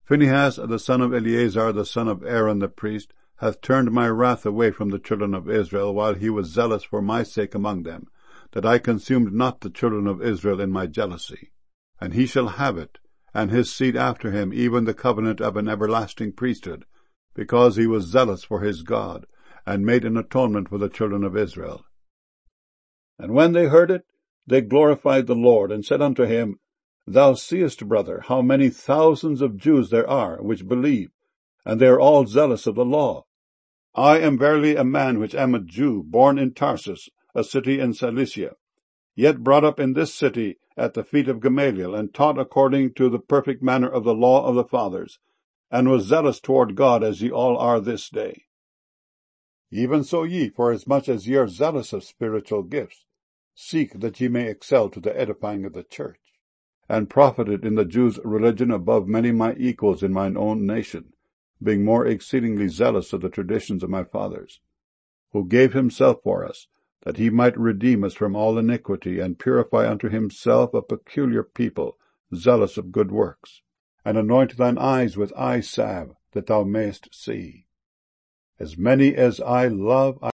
Phinehas, the son of Eleazar, the son of Aaron the priest, hath turned my wrath away from the children of Israel, while he was zealous for my sake among them, that I consumed not the children of Israel in my jealousy. And he shall have it, and his seed after him, even the covenant of an everlasting priesthood, because he was zealous for his God, and made an atonement for the children of Israel. And when they heard it, they glorified the Lord, and said unto him, Thou seest, brother, how many thousands of Jews there are which believe, and they are all zealous of the law. I am verily a man which am a Jew, born in Tarsus, a city in Cilicia, yet brought up in this city at the feet of Gamaliel, and taught according to the perfect manner of the law of the fathers, and was zealous toward God, as ye all are this day. Even so ye, forasmuch as ye are zealous of spiritual gifts, seek that ye may excel to the edifying of the church, and profited in the Jews' religion above many my equals in mine own nation, being more exceedingly zealous of the traditions of my fathers, who gave himself for us, that he might redeem us from all iniquity, and purify unto himself a peculiar people, zealous of good works. And anoint thine eyes with eye salve, that thou mayest see. As many as I love,